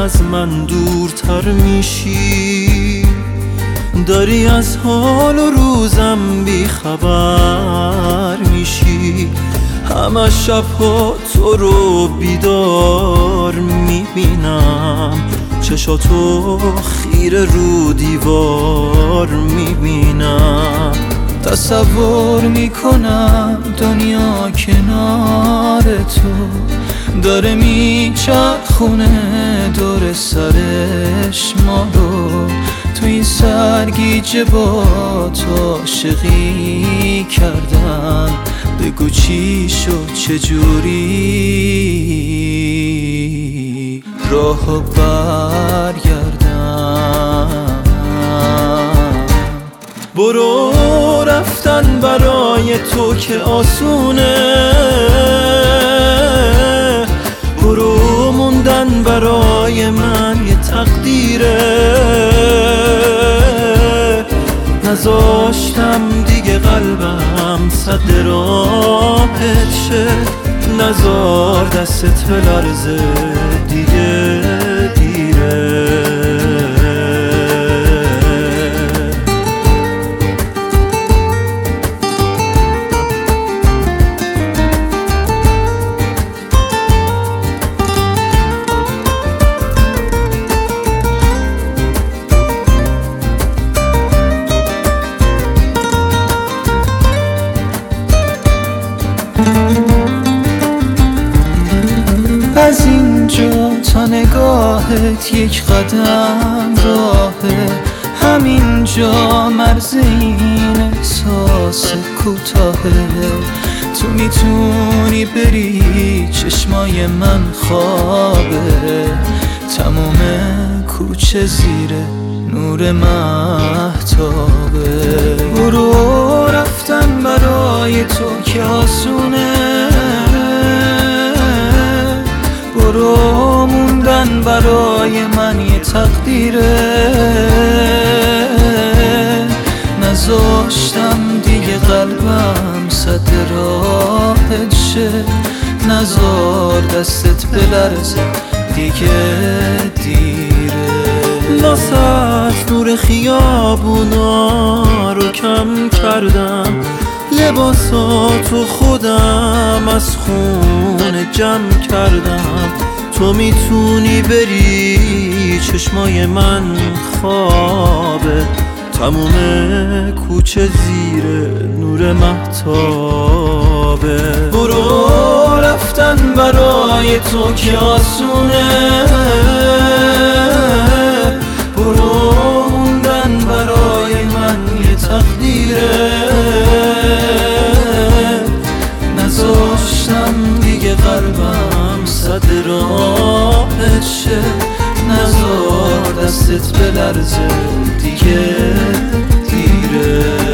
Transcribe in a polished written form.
از من دورتر میشی، داری از حال و روزم بی خبر میشی. همه شبها تو رو بیدار میبینم، چشاتو خیره رو دیوار میبینم. تصور میکنم دنیا کنار تو داره میچرخونه دور سرش ما رو. تو این سرگیجه با تو عاشقی کردم، بگو چی شد چجوری راهو برگردم. برو رفتن برای تو که آسونه، برو موندن برای من یه تقدیره. نذاشتم دیگه قلبم صد راحت شه، نذار دستت بلرزه دیگه دیره. از اینجا تا نگاهت یک قدم راهه، همینجا مرز این احساس کوتاهه. تو میتونی بری چشمای من خوابه، تمام کوچه زیر نور مهتابه. برو رفتن برای تو که آسونه، برو موندن برای من یه تقدیره. نذاشتم دیگه قلبم صد راحت شه، نذار دستت بلرزه دیگه دیره. ناست نور خیابونا رو کم کردم، لباساتو خودم از خونه جمع کردم. تو میتونی بری چشمای من خوابه، تموم کوچه زیر نور مهتابه. برو رفتن برای تو که آسونه، برو موندن برای من یه تقدیره. نذاشتم دیگه قلبم صد راحت شه، نذار دستت بلرزه دیگه دیره.